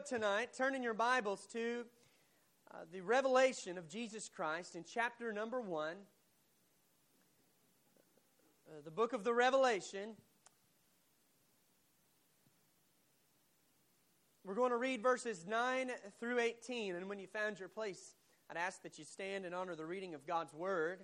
Tonight, turn in your Bibles to the revelation of Jesus Christ in chapter number 1. The book of the Revelation. We're going to read verses 9 through 18. And when you found your place, I'd ask that you stand and honor the reading of God's Word.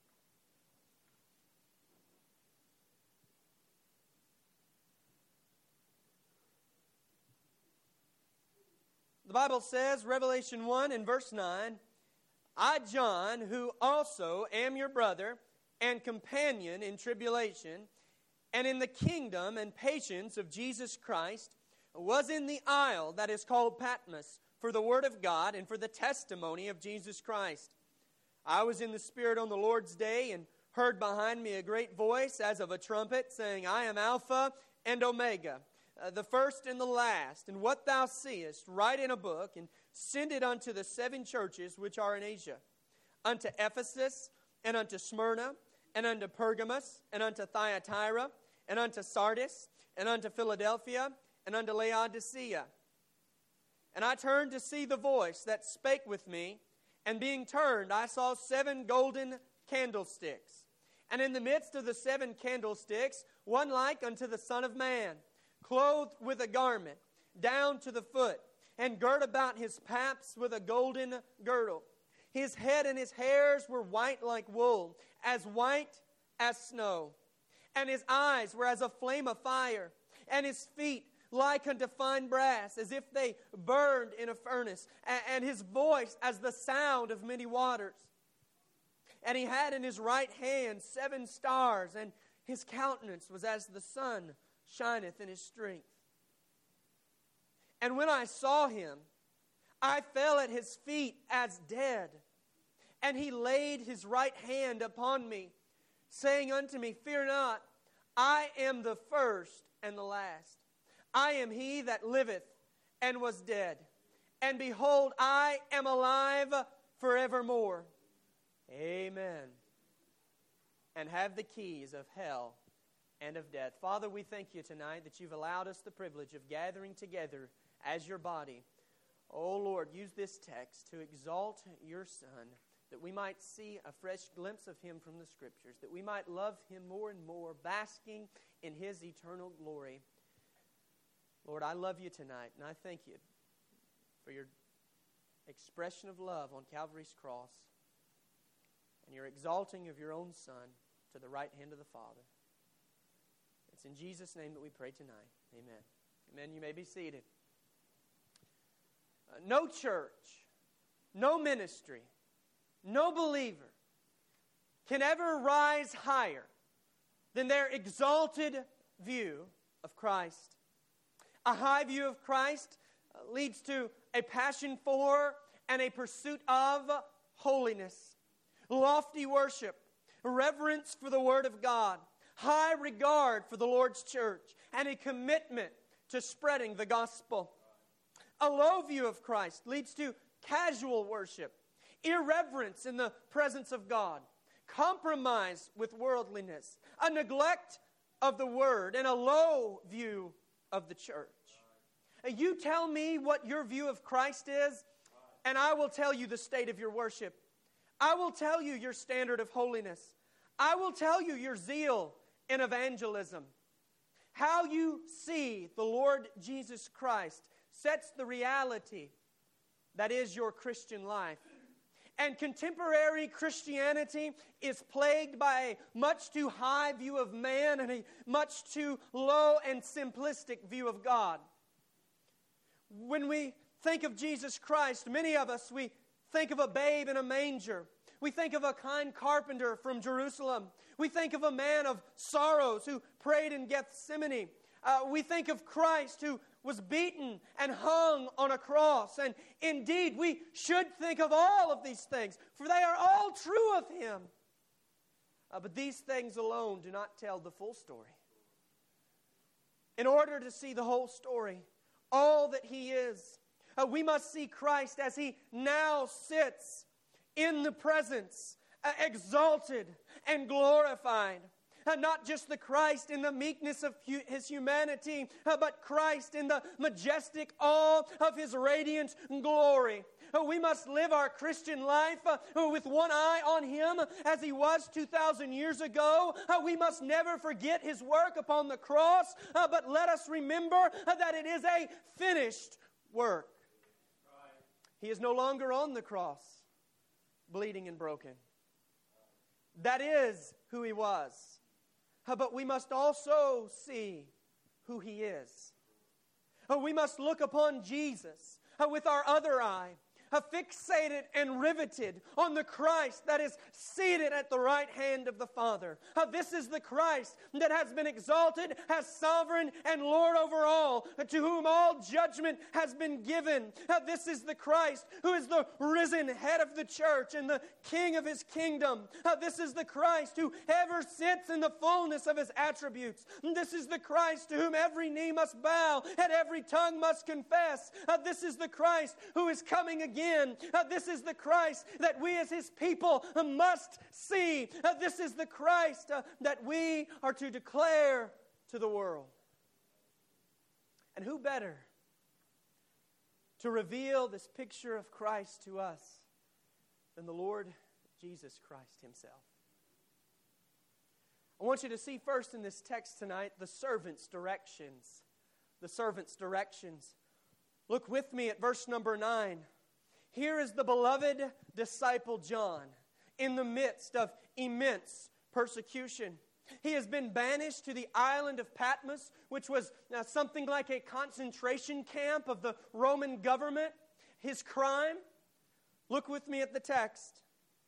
The Bible says, Revelation 1 and verse 9, I, John, who also am your brother and companion in tribulation, and in the kingdom and patience of Jesus Christ, was in the isle that is called Patmos, for the word of God and for the testimony of Jesus Christ. I was in the Spirit on the Lord's day, and heard behind me a great voice as of a trumpet, saying, I am Alpha and Omega, the first and the last. And what thou seest, write in a book, and send it unto the 7 churches which are in Asia, unto Ephesus, and unto Smyrna, and unto Pergamos, and unto Thyatira, and unto Sardis, and unto Philadelphia, and unto Laodicea. And I turned to see the voice that spake with me, and being turned, I saw 7 golden candlesticks. And in the midst of the 7 candlesticks, one like unto the Son of Man, clothed with a garment down to the foot, and girt about his paps with a golden girdle. His head and his hairs were white like wool, as white as snow. And his eyes were as a flame of fire, and his feet like unto fine brass, as if they burned in a furnace, and his voice as the sound of many waters. And he had in his right hand 7 stars, and his countenance was as the sun shineth in his strength. And when I saw him, I fell at his feet as dead. And he laid his right hand upon me, saying unto me, Fear not, I am the first and the last. I am he that liveth and was dead. And behold, I am alive forevermore. Amen. And have the keys of hell and of death. Father, we thank you tonight that you've allowed us the privilege of gathering together as your body. Oh Lord, use this text to exalt your Son, that we might see a fresh glimpse of him from the Scriptures, that we might love him more and more, basking in his eternal glory. Lord, I love you tonight, and I thank you for your expression of love on Calvary's cross and your exalting of your own Son to the right hand of the Father. It's in Jesus' name that we pray tonight. Amen. Amen. You may be seated. No church, no ministry, no believer can ever rise higher than their exalted view of Christ. A high view of Christ leads to a passion for and a pursuit of holiness, lofty worship, reverence for the Word of God, high regard for the Lord's church, and a commitment to spreading the gospel. A low view of Christ leads to casual worship, irreverence in the presence of God, compromise with worldliness, a neglect of the Word, and a low view of the church. You tell me what your view of Christ is, and I will tell you the state of your worship. I will tell you your standard of holiness. I will tell you your zeal in evangelism. How you see the Lord Jesus Christ sets the reality that is your Christian life. And contemporary Christianity is plagued by a much too high view of man and a much too low and simplistic view of God. When we think of Jesus Christ, many of us, we think of a babe in a manger. We think of a kind carpenter from Jerusalem. We think of a man of sorrows who prayed in Gethsemane. We think of Christ who was beaten and hung on a cross. And indeed, we should think of all of these things, for they are all true of Him. But these things alone do not tell the full story. In order to see the whole story, all that He is, we must see Christ as He now sits in the presence, exalted and glorified. Not just the Christ in the meekness of His humanity, but Christ in the majestic awe of His radiant glory. We must live our Christian life with one eye on Him as He was 2,000 years ago. We must never forget His work upon the cross, but let us remember that it is a finished work. He is no longer on the cross, bleeding and broken. That is who He was. But we must also see who He is. We must look upon Jesus with our other eye, fixated and riveted on the Christ that is seated at the right hand of the Father. This is the Christ that has been exalted as sovereign and Lord over all, to whom all judgment has been given. This is the Christ who is the risen head of the church and the King of His kingdom. This is the Christ who ever sits in the fullness of His attributes. This is the Christ to whom every knee must bow and every tongue must confess. This is the Christ who is coming again. This is the Christ that we as His people must see. This is the Christ that we are to declare to the world. And who better to reveal this picture of Christ to us than the Lord Jesus Christ Himself? I want you to see first in this text tonight the servant's directions. The servant's directions. Look with me at verse number 9. Here is the beloved disciple John in the midst of immense persecution. He has been banished to the island of Patmos, which was something like a concentration camp of the Roman government. His crime, look with me at the text.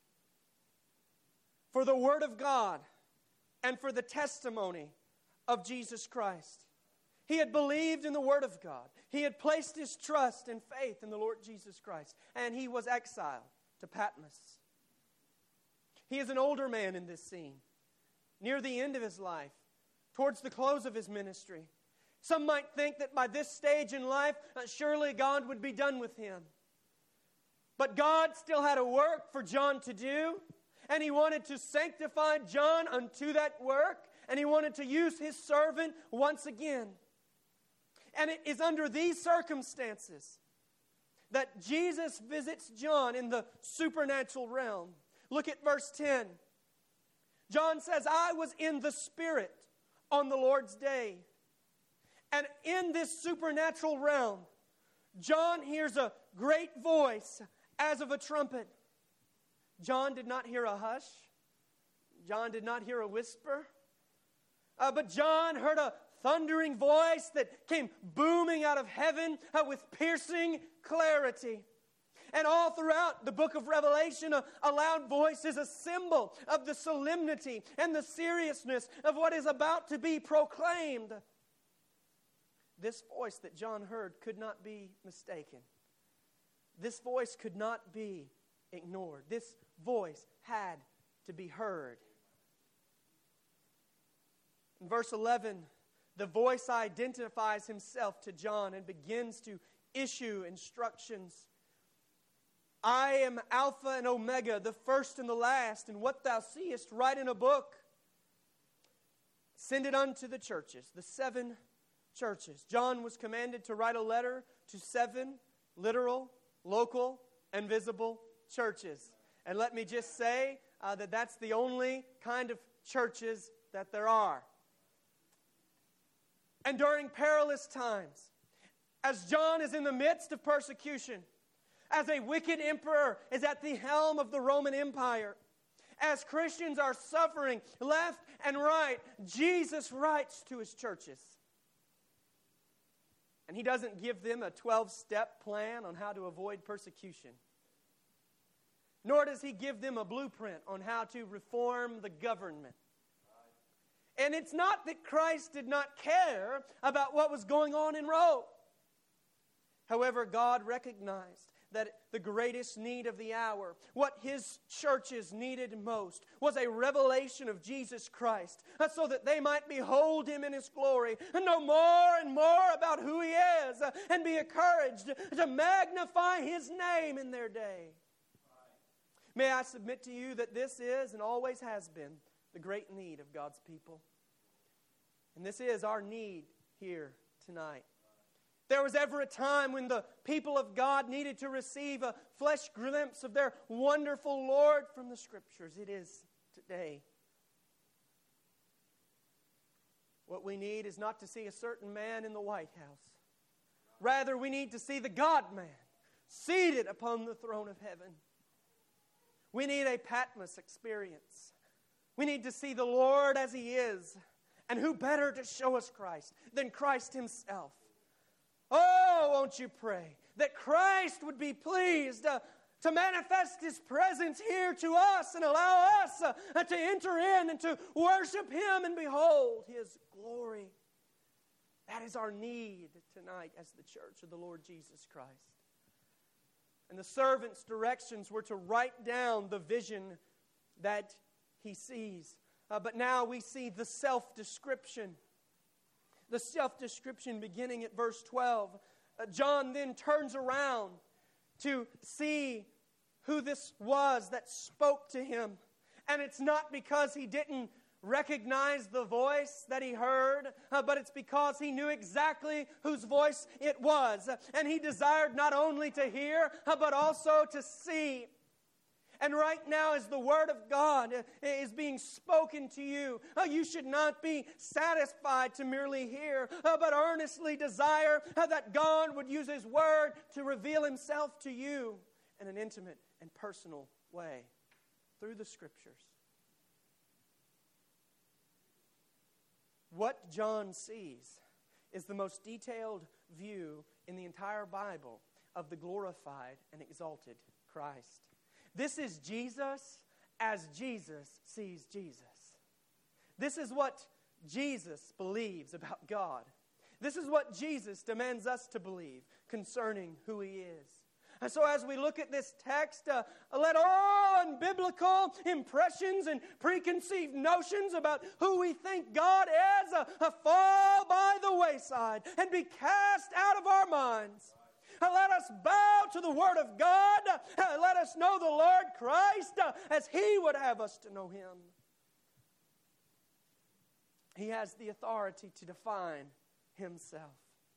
For the word of God and for the testimony of Jesus Christ. He had believed in the Word of God. He had placed his trust and faith in the Lord Jesus Christ. And he was exiled to Patmos. He is an older man in this scene, near the end of his life, towards the close of his ministry. Some might think that by this stage in life, surely God would be done with him. But God still had a work for John to do, and He wanted to sanctify John unto that work, and He wanted to use His servant once again. And it is under these circumstances that Jesus visits John in the supernatural realm. Look at verse 10. John says, I was in the Spirit on the Lord's day. And in this supernatural realm, John hears a great voice as of a trumpet. John did not hear a hush. John did not hear a whisper. But John heard a thundering voice that came booming out of heaven with piercing clarity. And all throughout the book of Revelation, a loud voice is a symbol of the solemnity and the seriousness of what is about to be proclaimed. This voice that John heard could not be mistaken. This voice could not be ignored. This voice had to be heard. In verse 11, the voice identifies himself to John and begins to issue instructions. I am Alpha and Omega, the first and the last, and what thou seest, write in a book. Send it unto the churches, the 7 churches. John was commanded to write a letter to 7 literal, local, and visible churches. And let me just say that that's the only kind of churches that there are. And during perilous times, as John is in the midst of persecution, as a wicked emperor is at the helm of the Roman Empire, as Christians are suffering left and right, Jesus writes to His churches. And He doesn't give them a 12-step plan on how to avoid persecution. Nor does He give them a blueprint on how to reform the government. And it's not that Christ did not care about what was going on in Rome. However, God recognized that the greatest need of the hour, what His churches needed most, was a revelation of Jesus Christ, so that they might behold Him in His glory and know more and more about who He is, and be encouraged to magnify His name in their day. May I submit to you that this is and always has been the great need of God's people. And this is our need here tonight. If there was ever a time when the people of God needed to receive a flesh glimpse of their wonderful Lord from the Scriptures, it is today. What we need is not to see a certain man in the White House. Rather, we need to see the God-man seated upon the throne of heaven. We need a Patmos experience. We need to see the Lord as He is. And who better to show us Christ than Christ Himself? Oh, won't you pray that Christ would be pleased to manifest His presence here to us and allow us to enter in and to worship Him and behold His glory. That is our need tonight as the church of the Lord Jesus Christ. And the servant's directions were to write down the vision that he sees. But now we see the self-description. The self-description beginning at verse 12. John then turns around to see who this was that spoke to him. And it's not because he didn't recognize the voice that he heard, but it's because he knew exactly whose voice it was. And he desired not only to hear, but also to see. And right now, as the Word of God is being spoken to you, you should not be satisfied to merely hear, but earnestly desire that God would use His Word to reveal Himself to you in an intimate and personal way through the Scriptures. What John sees is the most detailed view in the entire Bible of the glorified and exalted Christ. This is Jesus as Jesus sees Jesus. This is what Jesus believes about God. This is what Jesus demands us to believe concerning who He is. And so as we look at this text, let all unbiblical impressions and preconceived notions about who we think God is fall by the wayside and be cast out of our minds. Let us bow to the Word of God. Let us know the Lord Christ as He would have us to know Him. He has the authority to define Himself.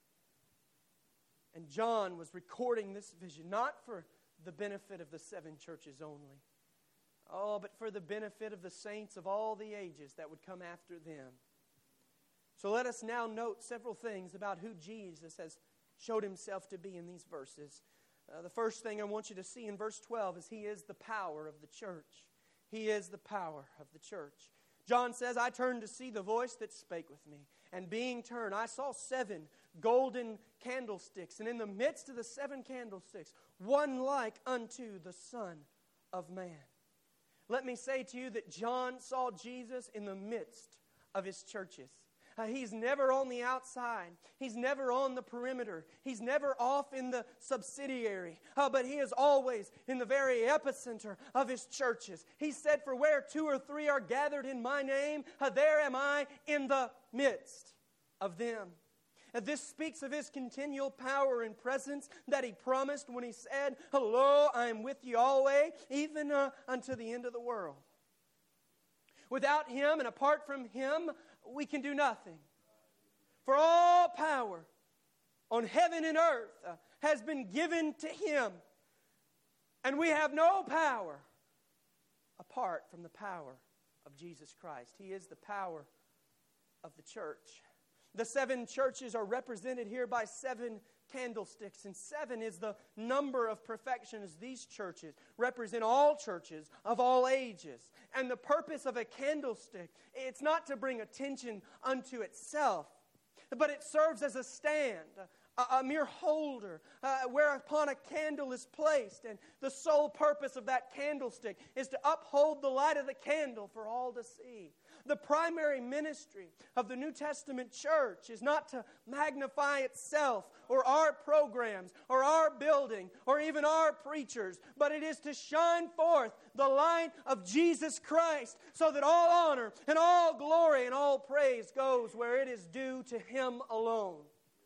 And John was recording this vision, not for the benefit of the 7 churches only, but for the benefit of the saints of all the ages that would come after them. So let us now note several things about who Jesus has showed Himself to be in these verses. The first thing I want you to see in verse 12 is He is the power of the church. He is the power of the church. John says, I turned to see the voice that spake with me. And being turned, I saw 7 golden candlesticks. And in the midst of the 7 candlesticks, one like unto the Son of Man. Let me say to you that John saw Jesus in the midst of His churches. He's never on the outside. He's never on the perimeter. He's never off in the subsidiary. But He is always in the very epicenter of His churches. He said, for where 2 or 3 are gathered in my name, there am I in the midst of them. This speaks of His continual power and presence that He promised when He said, lo, I am with you always, even unto the end of the world. Without Him and apart from Him, we can do nothing. For all power on heaven and earth has been given to Him. And we have no power apart from the power of Jesus Christ. He is the power of the church. The 7 churches are represented here by 7 candlesticks, and 7 is the number of perfection, as these churches represent all churches of all ages. And the purpose of a candlestick, it's not to bring attention unto itself, but it serves as a stand, a mere holder, whereupon a candle is placed. And the sole purpose of that candlestick is to uphold the light of the candle for all to see. The primary ministry of the New Testament church is not to magnify itself or our programs or our building or even our preachers, but it is to shine forth the light of Jesus Christ so that all honor and all glory and all praise goes where it is due to Him alone.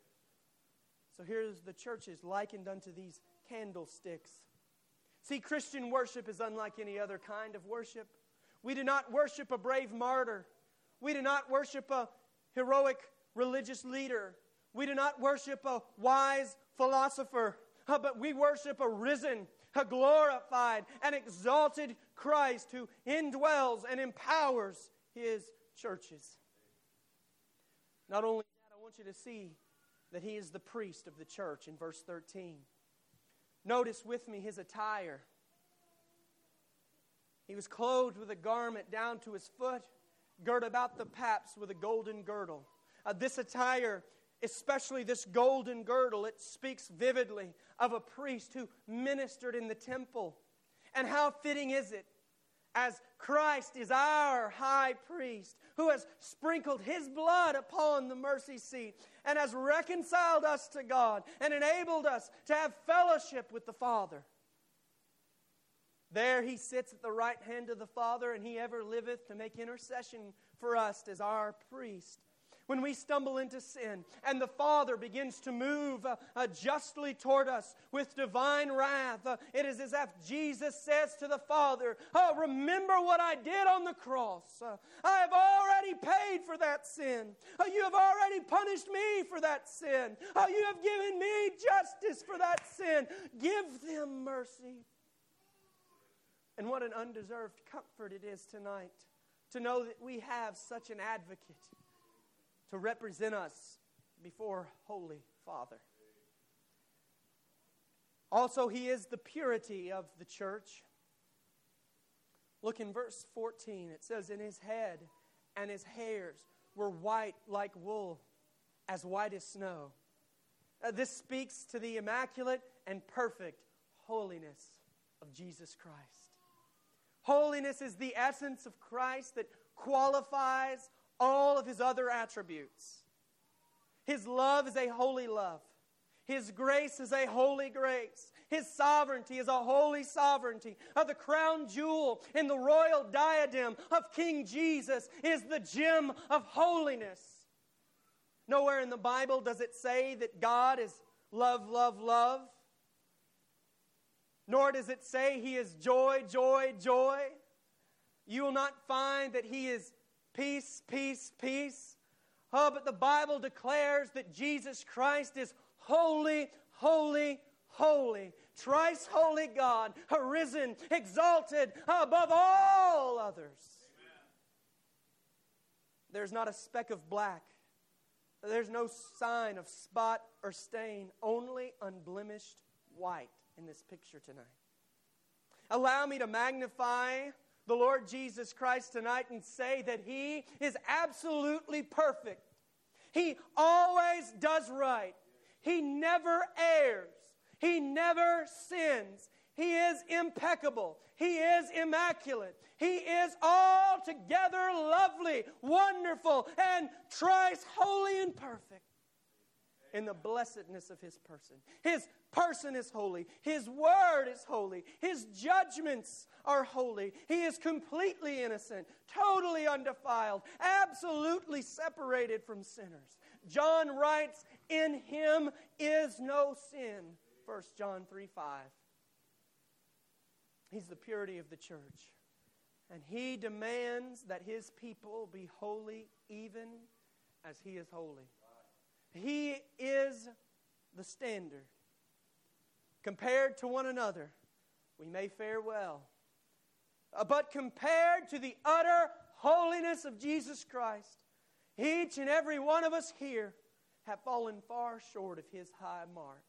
So here's the churches likened unto these candlesticks. See, Christian worship is unlike any other kind of worship. We do not worship a brave martyr. We do not worship a heroic religious leader. We do not worship a wise philosopher, but we worship a risen, a glorified, and exalted Christ who indwells and empowers His churches. Not only that, I want you to see that He is the priest of the church in verse 13. Notice with me His attire. He was clothed with a garment down to His foot, girt about the paps with a golden girdle. This attire, especially this golden girdle, it speaks vividly of a priest who ministered in the temple. And how fitting is it, as Christ is our high priest, who has sprinkled His blood upon the mercy seat and has reconciled us to God and enabled us to have fellowship with the Father. There He sits at the right hand of the Father, and He ever liveth to make intercession for us as our priest. When we stumble into sin and the Father begins to move justly toward us with divine wrath, it is as if Jesus says to the Father, "Oh, remember what I did on the cross. I have already paid for that sin. You have already punished me for that sin. You have given me justice for that sin. Give them mercy." And what an undeserved comfort it is tonight to know that we have such an advocate to represent us before Holy Father. Also, He is the purity of the church. Look in verse 14. It says, "And His head and His hairs were white like wool, as white as snow." This speaks to the immaculate and perfect holiness of Jesus Christ. Holiness is the essence of Christ that qualifies all of His other attributes. His love is a holy love. His grace is a holy grace. His sovereignty is a holy sovereignty. The crown jewel in the royal diadem of King Jesus is the gem of holiness. Nowhere in the Bible does it say that God is love, love, love. Nor does it say He is joy, joy, joy. You will not find that He is peace, peace, peace. But the Bible declares that Jesus Christ is holy, holy, holy. Thrice holy God, arisen, exalted above all others. Amen. There's not a speck of black. There's no sign of spot or stain. Only unblemished white in this picture tonight. Allow me to magnify the Lord Jesus Christ tonight and say that He is absolutely perfect. He always does right. He never errs. He never sins. He is impeccable. He is immaculate. He is altogether lovely, wonderful, and thrice holy and perfect in the blessedness of His person. His person is holy. His word is holy. His judgments are holy. He is completely innocent, totally undefiled, absolutely separated from sinners. John writes, "In Him is no sin." 1 John 3:5. He's the purity of the church. And He demands that His people be holy even as He is holy. He is the standard. Compared to one another, we may fare well. But compared to the utter holiness of Jesus Christ, each and every one of us here have fallen far short of His high mark.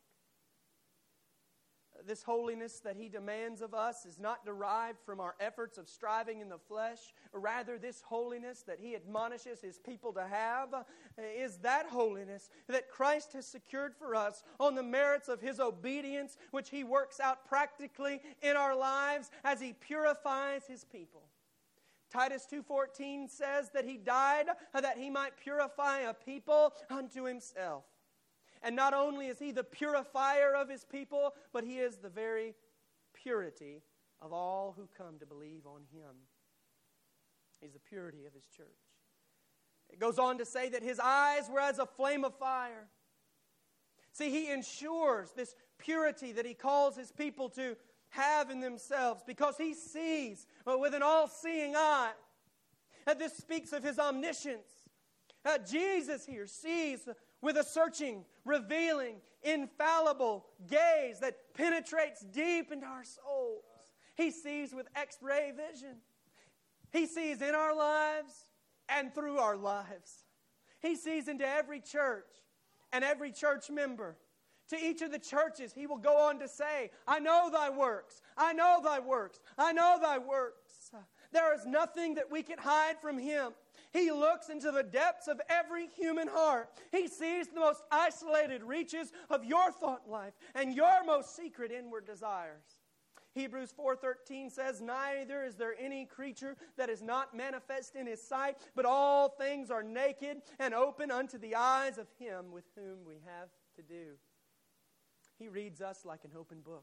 This holiness that He demands of us is not derived from our efforts of striving in the flesh. Rather, this holiness that He admonishes His people to have is that holiness that Christ has secured for us on the merits of His obedience, which He works out practically in our lives as He purifies His people. Titus 2:14 says that He died that He might purify a people unto Himself. And not only is He the purifier of His people, but He is the very purity of all who come to believe on Him. He's the purity of His church. It goes on to say that His eyes were as a flame of fire. See, He ensures this purity that He calls His people to have in themselves, because He sees with an all-seeing eye. This speaks of His omniscience. Jesus here sees with a searching, revealing, infallible gaze that penetrates deep into our souls. He sees with X-ray vision. He sees in our lives and through our lives. He sees into every church and every church member. To each of the churches, He will go on to say, I know thy works, I know thy works, I know thy works. There is nothing that we can hide from Him. He looks into the depths of every human heart. He sees the most isolated reaches of your thought life and your most secret inward desires. Hebrews 4:13 says, neither is there any creature that is not manifest in His sight, but all things are naked and open unto the eyes of Him with whom we have to do. He reads us like an open book.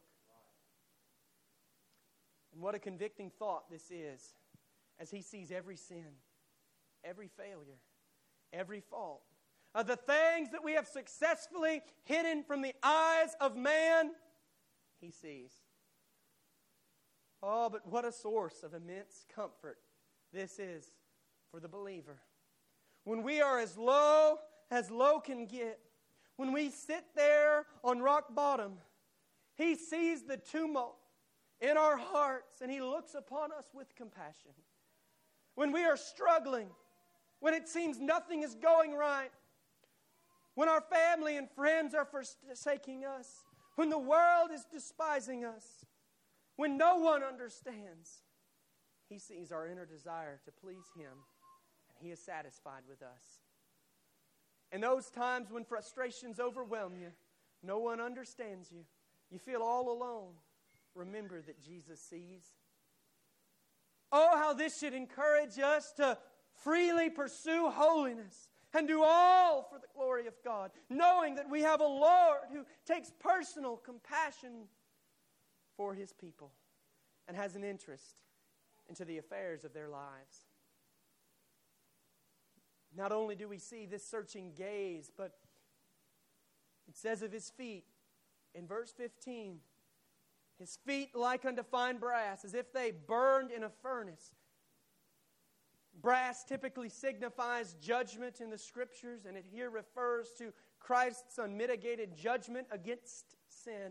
And what a convicting thought this is, as He sees every sin, every failure, every fault. The things that we have successfully hidden from the eyes of man, He sees. Oh, but what a source of immense comfort this is for the believer. When we are as low can get, when we sit there on rock bottom, He sees the tumult in our hearts and He looks upon us with compassion. When we are struggling, when it seems nothing is going right, when our family and friends are forsaking us, when the world is despising us, when no one understands, He sees our inner desire to please Him, and He is satisfied with us. In those times when frustrations overwhelm you, no one understands you, you feel all alone, remember that Jesus sees. Oh, how this should encourage us to freely pursue holiness and do all for the glory of God, knowing that we have a Lord who takes personal compassion for His people and has an interest into the affairs of their lives. Not only do we see this searching gaze, but it says of His feet in verse 15, His feet like unto fine brass, as if they burned in a furnace. Brass typically signifies judgment in the Scriptures, and it here refers to Christ's unmitigated judgment against sin.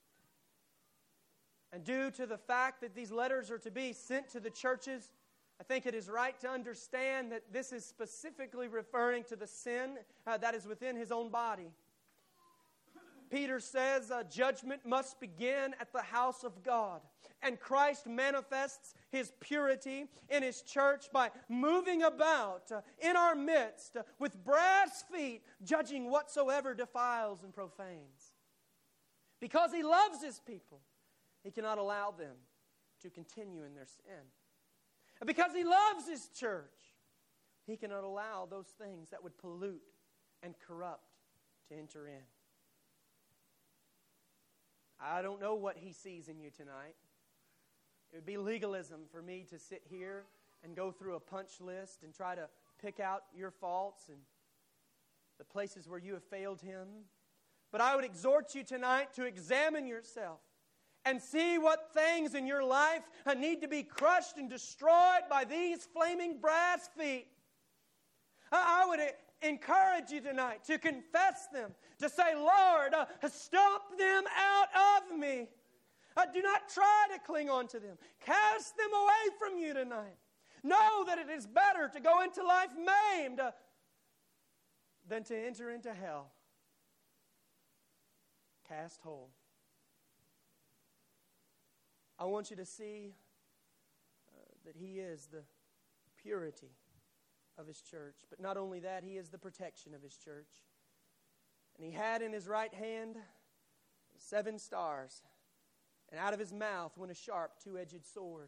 And due to the fact that these letters are to be sent to the churches, I think it is right to understand that this is specifically referring to the sin that is within His own body. Peter says judgment must begin at the house of God. And Christ manifests His purity in His church by moving about in our midst with brass feet, judging whatsoever defiles and profanes. Because He loves His people, He cannot allow them to continue in their sin. And because He loves His church, He cannot allow those things that would pollute and corrupt to enter in. I don't know what He sees in you tonight. It would be legalism for me to sit here and go through a punch list and try to pick out your faults and the places where you have failed Him. But I would exhort you tonight to examine yourself and see what things in your life need to be crushed and destroyed by these flaming brass feet. I would encourage you tonight to confess them, to say, Lord, stomp them out of me. Do not try to cling on to them. Cast them away from you tonight. Know that it is better to go into life maimed than to enter into hell cast whole. I want you to see that He is the purity of His church. But not only that, He is the protection of His church. And He had in His right hand 7 stars, and out of His mouth went a sharp 2-edged sword.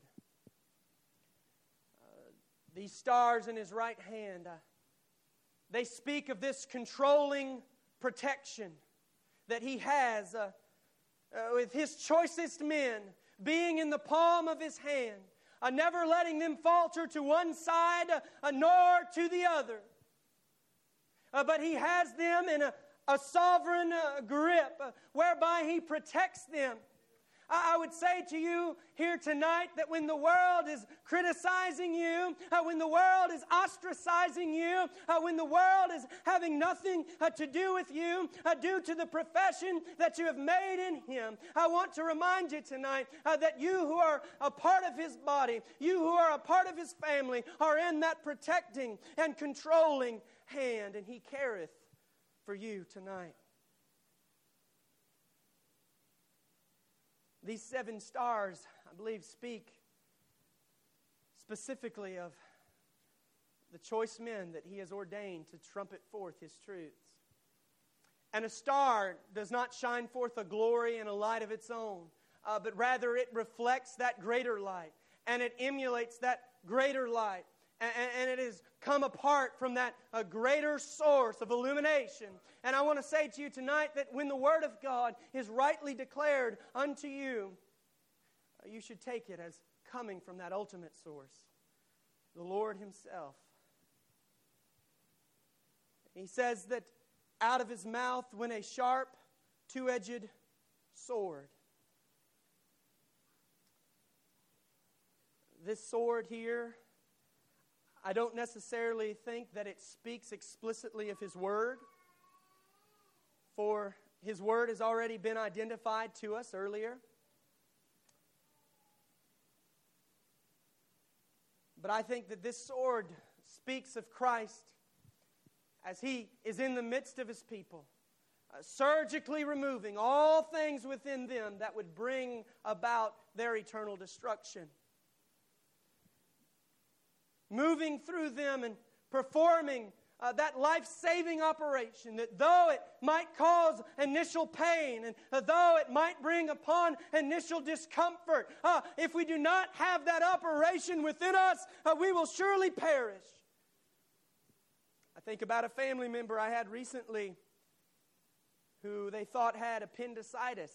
These stars in His right hand, they speak of this controlling protection that He has with His choicest men being in the palm of His hand, never letting them falter to one side nor to the other. But He has them in a sovereign grip whereby He protects them. I would say to you here tonight that when the world is criticizing you, when the world is ostracizing you, when the world is having nothing to do with you due to the profession that you have made in Him, I want to remind you tonight that you who are a part of His body, you who are a part of His family, are in that protecting and controlling hand, and He careth for you tonight. These 7 stars, I believe, speak specifically of the choice men that He has ordained to trumpet forth His truths. And a star does not shine forth a glory and a light of its own, but rather it reflects that greater light, and it emulates that greater light, and it has come apart from that greater source of illumination. And I want to say to you tonight that when the Word of God is rightly declared unto you, you should take it as coming from that ultimate source, the Lord Himself. He says that out of His mouth went a sharp, two-edged sword. This sword here, I don't necessarily think that it speaks explicitly of His Word, for His Word has already been identified to us earlier. But I think that this sword speaks of Christ as He is in the midst of His people, surgically removing all things within them that would bring about their eternal destruction. Moving through them and performing that life-saving operation, that though it might cause initial pain and though it might bring upon initial discomfort, if we do not have that operation within us, we will surely perish. I think about a family member I had recently who they thought had appendicitis.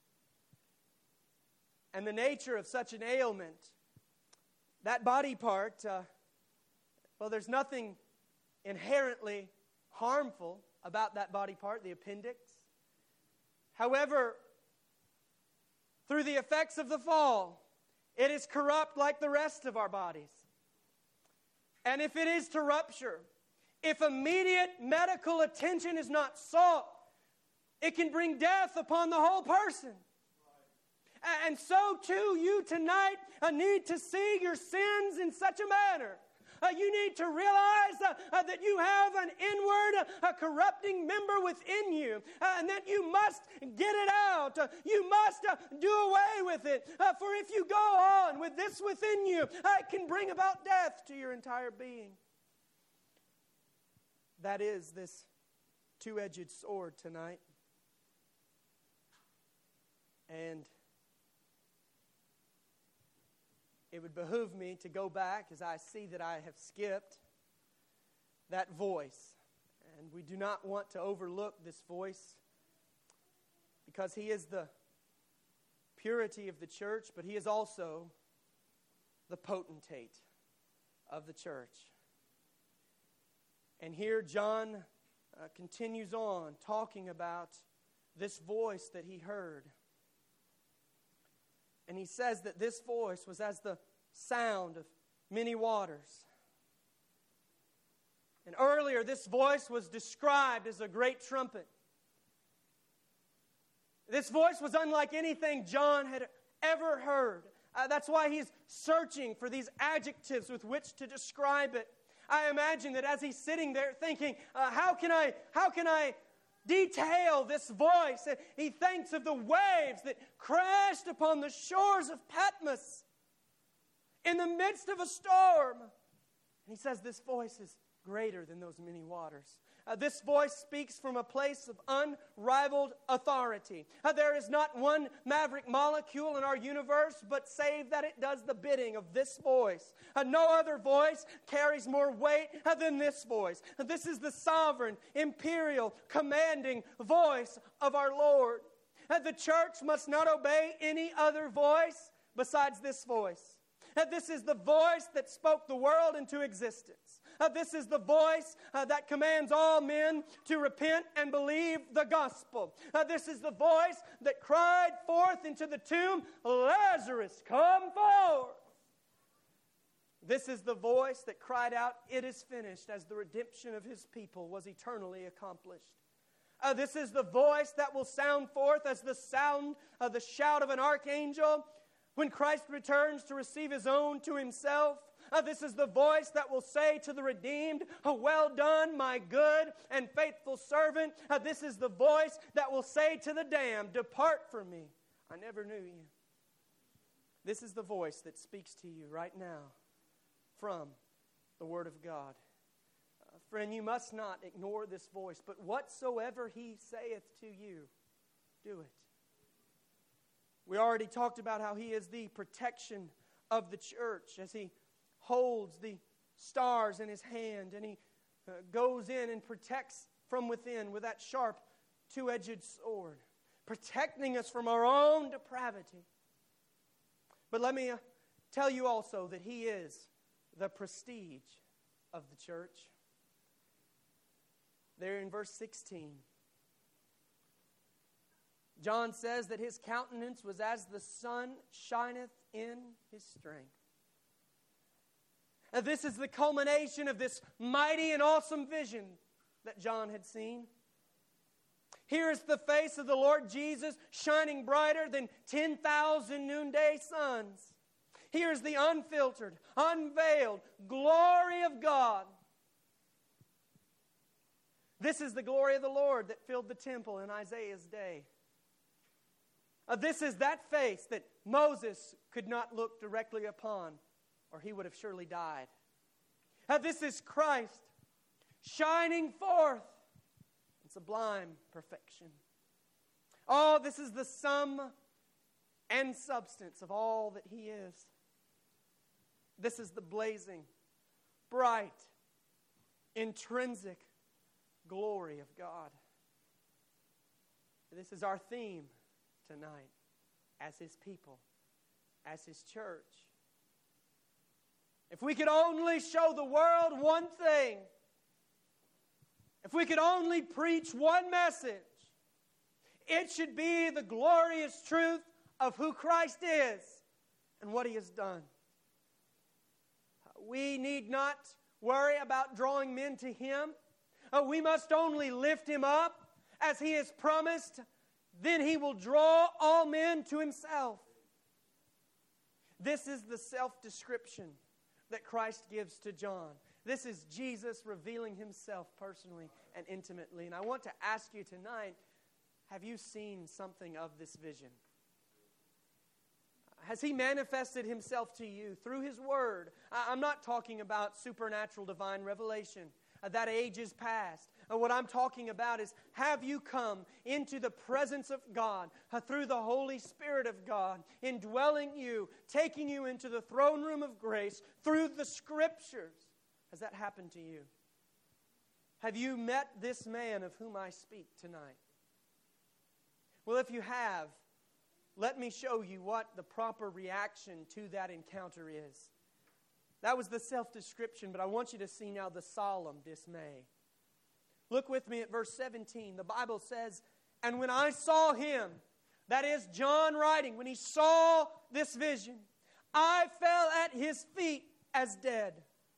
And the nature of such an ailment, that body part, well, there's nothing inherently harmful about that body part, the appendix. However, through the effects of the fall, it is corrupt like the rest of our bodies. And if it is to rupture, if immediate medical attention is not sought, it can bring death upon the whole person. And so too, you tonight need to see your sins in such a manner. You need to realize that you have an inward corrupting member within you, and that you must get it out. You must do away with it. For if you go on with this within you, it can bring about death to your entire being. That is this two-edged sword tonight. And it would behoove me to go back, as I see that I have skipped, that voice. And we do not want to overlook this voice, because He is the purity of the church, but He is also the potentate of the church. And here John continues on talking about this voice that he heard. And he says that this voice was as the sound of many waters. And earlier, this voice was described as a great trumpet. This voice was unlike anything John had ever heard. That's why he's searching for these adjectives with which to describe it. I imagine that as he's sitting there thinking, how can I detail this voice? He thinks of the waves that crashed upon the shores of Patmos in the midst of a storm. And he says this voice is greater than those many waters. This voice speaks from a place of unrivaled authority. There is not one maverick molecule in our universe, but save that it does the bidding of this voice. No other voice carries more weight than this voice. This is the sovereign, imperial, commanding voice of our Lord. The church must not obey any other voice besides this voice. This is the voice that spoke the world into existence. This is the voice that commands all men to repent and believe the gospel. This is the voice that cried forth into the tomb, Lazarus, come forth. This is the voice that cried out, it is finished, as the redemption of His people was eternally accomplished. This is the voice that will sound forth as the sound of the shout of an archangel when Christ returns to receive His own to Himself. This is the voice that will say to the redeemed, well done, my good and faithful servant. This is the voice that will say to the damned, depart from me, I never knew you. This is the voice that speaks to you right now from the Word of God. Friend, you must not ignore this voice, but whatsoever He saith to you, do it. We already talked about how He is the protection of the church as He holds the stars in His hand and He goes in and protects from within with that sharp two-edged sword, protecting us from our own depravity. But let me tell you also that He is the prestige of the church. There in verse 16, John says that His countenance was as the sun shineth in His strength. And this is the culmination of this mighty and awesome vision that John had seen. Here is the face of the Lord Jesus shining brighter than 10,000 noonday suns. Here is the unfiltered, unveiled glory of God. This is the glory of the Lord that filled the temple in Isaiah's day. This is that face that Moses could not look directly upon, or he would have surely died. This is Christ shining forth in sublime perfection. Oh, this is the sum and substance of all that He is. This is the blazing, bright, intrinsic glory of God. This is our theme tonight as His people, as His church. If we could only show the world one thing, if we could only preach one message, it should be the glorious truth of who Christ is and what He has done. We need not worry about drawing men to Him. We must only lift Him up as He has promised. Then He will draw all men to Himself. This is the self-description that Christ gives to John. This is Jesus revealing Himself personally and intimately. And I want to ask you tonight, have you seen something of this vision? Has He manifested Himself to you through His Word? I'm not talking about supernatural divine revelation. That age is past. What I'm talking about is, have you come into the presence of God through the Holy Spirit of God, indwelling you, taking you into the throne room of grace through the Scriptures? Has that happened to you? Have you met this man of whom I speak tonight? Well, if you have, let me show you what the proper reaction to that encounter is. That was the self-description, but I want you to see now the solemn dismay. Look with me at verse 17. The Bible says, and when I saw Him, that is John writing, when he saw this vision, I fell at His feet as dead.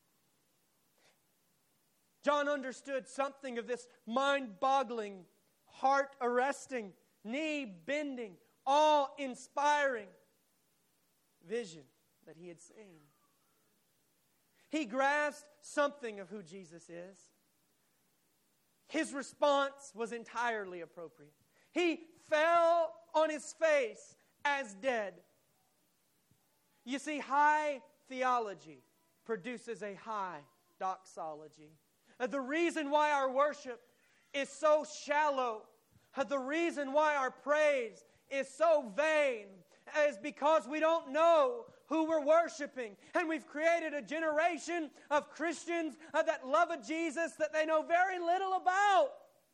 John understood something of this mind-boggling, heart-arresting, knee-bending, awe-inspiring vision that he had seen. He grasped something of who Jesus is. His response was entirely appropriate. He fell on his face as dead. You see, high theology produces a high doxology. The reason why our worship is so shallow, the reason why our praise is so vain, is because we don't know who we're worshiping. And we've created a generation of Christians that love a Jesus that they know very little about.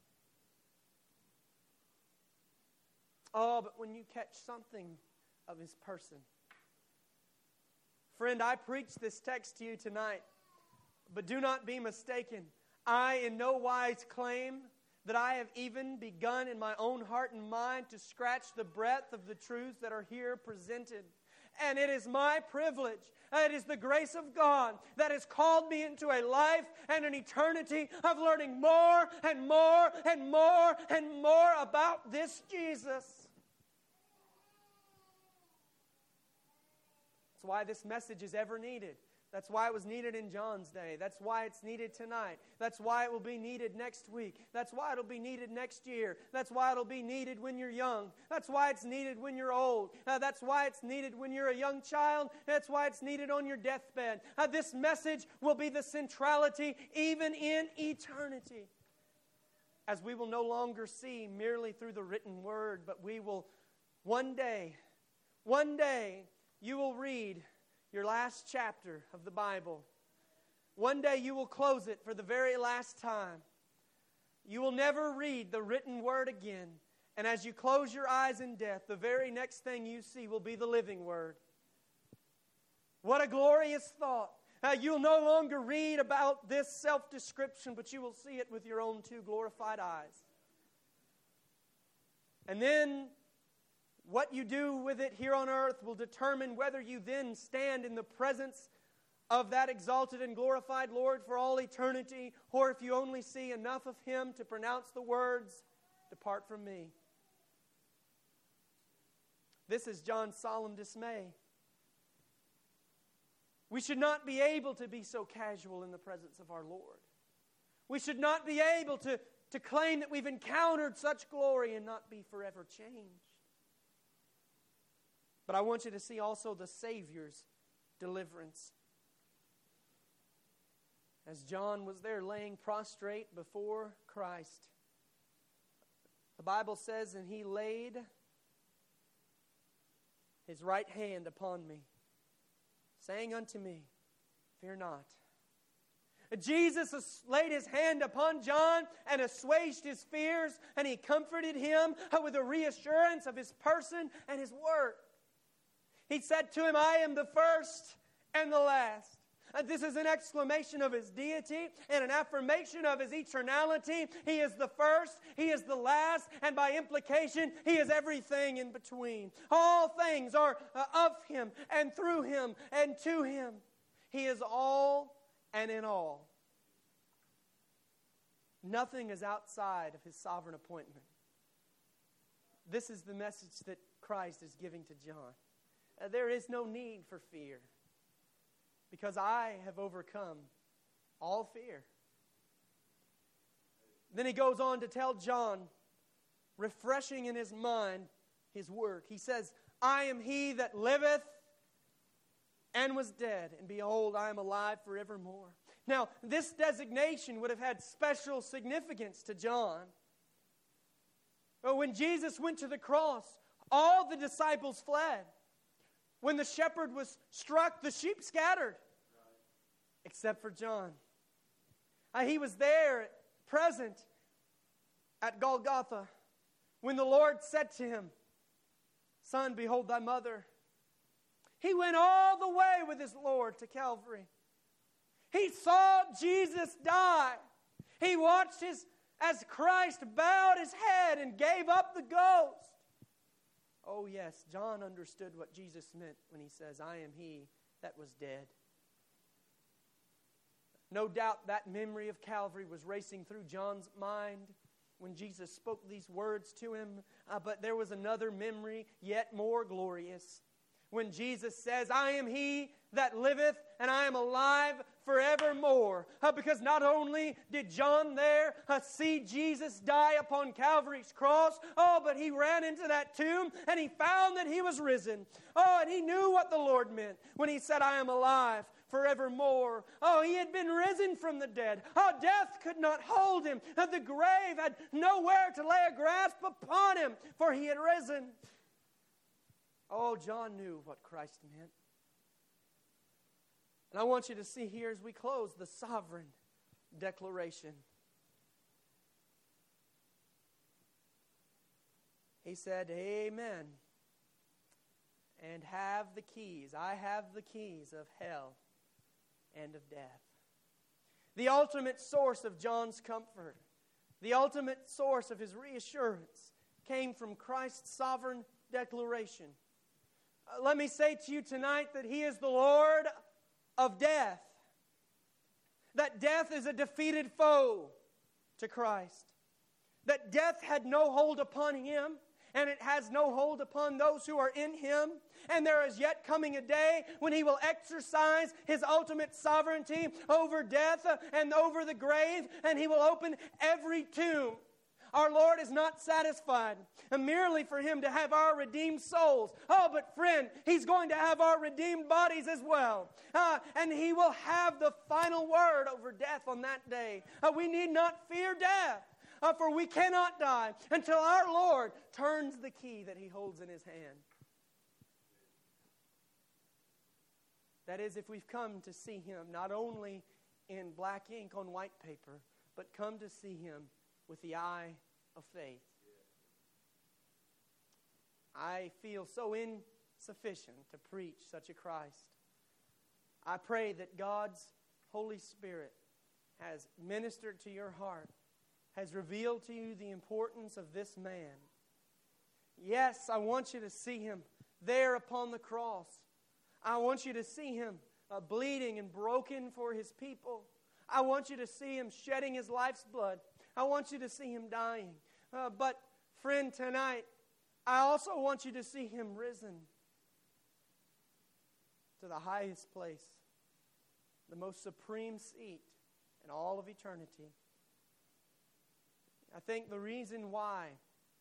Oh, but when you catch something of His person. Friend, I preach this text to you tonight But do not be mistaken. I in no wise claim that I have even begun in my own heart and mind to scratch the breadth of the truths that are here presented. And it is my privilege, it is the grace of God that has called me into a life and an eternity of learning more and more and more and more about this Jesus. That's why this message is ever needed. That's why it was needed in John's day. That's why it's needed tonight. That's why it will be needed next week. That's why it'll be needed next year. That's why it'll be needed when you're young. That's why it's needed when you're old. That's why it's needed when you're a young child. That's why it's needed on your deathbed. This message will be the centrality even in eternity. As we will no longer see merely through the written word, but we will one day, you will read your last chapter of the Bible. One day you will close it for the very last time. You will never read the written word again. And as you close your eyes in death, the very next thing you see will be the living word. What a glorious thought. You'll no longer read about this self-description, but you will see it with your own two glorified eyes. And then what you do with it here on earth will determine whether you then stand in the presence of that exalted and glorified Lord for all eternity, or if you only see enough of Him to pronounce the words, "Depart from me." This is John's solemn dismay. We should not be able to be so casual in the presence of our Lord. We should not be able to claim that we've encountered such glory and not be forever changed. But I want you to see also the Savior's deliverance. As John was there laying prostrate before Christ, the Bible says, "And He laid His right hand upon me, saying unto me, Fear not." Jesus laid His hand upon John and assuaged his fears, and He comforted him with a reassurance of His person and His work. He said to him, "I am the first and the last." This is an exclamation of His deity and an affirmation of His eternality. He is the first, He is the last, and by implication, He is everything in between. All things are of Him and through Him and to Him. He is all and in all. Nothing is outside of His sovereign appointment. This is the message that Christ is giving to John. There is no need for fear, because I have overcome all fear. Then He goes on to tell John, refreshing in his mind his work. He says, "I am He that liveth and was dead, and behold, I am alive forevermore." Now, this designation would have had special significance to John. When Jesus went to the cross, all the disciples fled. When the shepherd was struck, the sheep scattered. Except for John. He was there, present at Golgotha, when the Lord said to him, "Son, behold thy mother." He went all the way with his Lord to Calvary. He saw Jesus die. He watched as Christ bowed His head and gave up the ghost. Oh yes, John understood what Jesus meant when He says, "I am He that was dead." No doubt that memory of Calvary was racing through John's mind when Jesus spoke these words to him. But there was another memory yet more glorious. When Jesus says, "I am He that liveth, and I am alive forevermore." Because not only did John there see Jesus die upon Calvary's cross, but he ran into that tomb and he found that He was risen. And he knew what the Lord meant when He said, "I am alive forevermore." He had been risen from the dead. Death could not hold Him. The grave had nowhere to lay a grasp upon Him, for He had risen. John knew what Christ meant. And I want you to see here as we close the sovereign declaration. He said, "Amen, and have the keys." I have the keys of hell and of death. The ultimate source of John's comfort, the ultimate source of his reassurance, came from Christ's sovereign declaration. Let me say to you tonight that He is the Lord of death. That death is a defeated foe to Christ. That death had no hold upon Him, and it has no hold upon those who are in Him. And there is yet coming a day when He will exercise His ultimate sovereignty over death and over the grave, and He will open every tomb. Our Lord is not satisfied merely for Him to have our redeemed souls. Oh, but friend, He's going to have our redeemed bodies as well. And He will have the final word over death on that day. We need not fear death, for we cannot die until our Lord turns the key that He holds in His hand. That is, if we've come to see Him not only in black ink on white paper, but come to see Him with the eye of faith. I feel so insufficient to preach such a Christ. I pray that God's Holy Spirit has ministered to your heart, has revealed to you the importance of this man. Yes, I want you to see Him there upon the cross. I want you to see Him bleeding and broken for His people. I want you to see Him shedding His life's blood. I want you to see Him dying. But friend, tonight, I also want you to see Him risen to the highest place, the most supreme seat in all of eternity. I think the reason why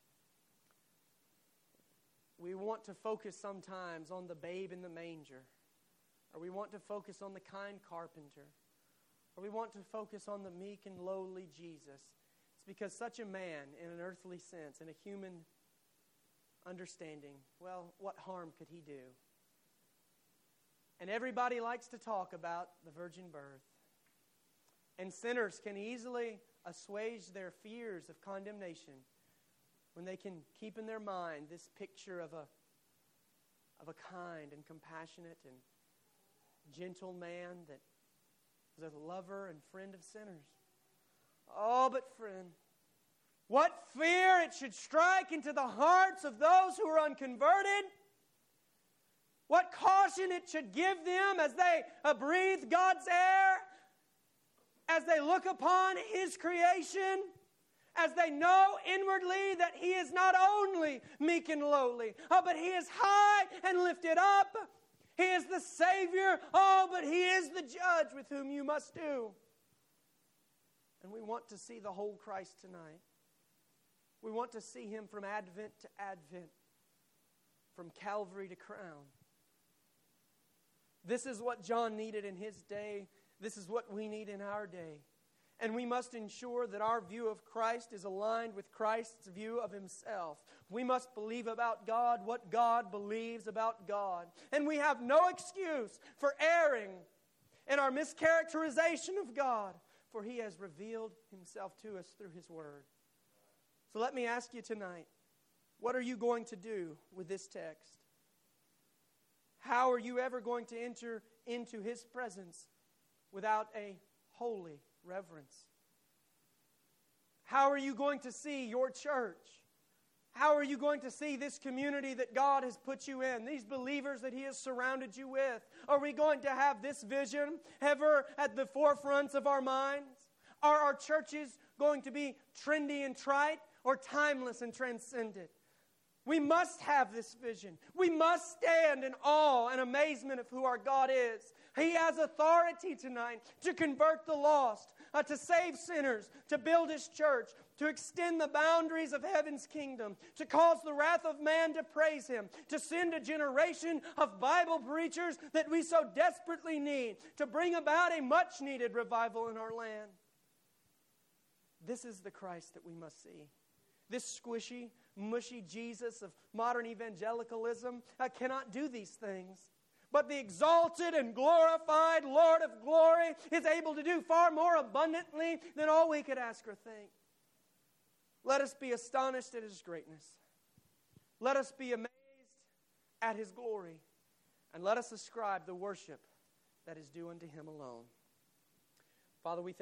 we want to focus sometimes on the babe in the manger, or we want to focus on the kind carpenter, or we want to focus on the meek and lowly Jesus, it's because such a man, in an earthly sense, in a human understanding, well, what harm could he do? And everybody likes to talk about the virgin birth. And sinners can easily assuage their fears of condemnation when they can keep in their mind this picture of a kind and compassionate and gentle man that was a lover and friend of sinners. Oh, but friend, what fear it should strike into the hearts of those who are unconverted. What caution it should give them as they breathe God's air, as they look upon His creation, as they know inwardly that He is not only meek and lowly, but He is high and lifted up. He is the Savior, but He is the Judge with whom you must do. And we want to see the whole Christ tonight. We want to see Him from Advent to Advent, from Calvary to crown. This is what John needed in his day. This is what we need in our day. And we must ensure that our view of Christ is aligned with Christ's view of Himself. We must believe about God what God believes about God. And we have no excuse for erring in our mischaracterization of God, for He has revealed Himself to us through His Word. So let me ask you tonight, what are you going to do with this text? How are you ever going to enter into His presence without a holy reverence? How are you going to see your church? How are you going to see this community that God has put you in, these believers that He has surrounded you with? Are we going to have this vision ever at the forefronts of our minds? Are our churches going to be trendy and trite or timeless and transcendent? We must have this vision. We must stand in awe and amazement of who our God is. He has authority tonight to convert the lost, to save sinners, to build His church, to extend the boundaries of heaven's kingdom, to cause the wrath of man to praise Him, to send a generation of Bible preachers that we so desperately need, to bring about a much-needed revival in our land. This is the Christ that we must see. This squishy, mushy Jesus of modern evangelicalism cannot do these things. But the exalted and glorified Lord of glory is able to do far more abundantly than all we could ask or think. Let us be astonished at His greatness. Let us be amazed at His glory. And let us ascribe the worship that is due unto Him alone. Father, we thank you.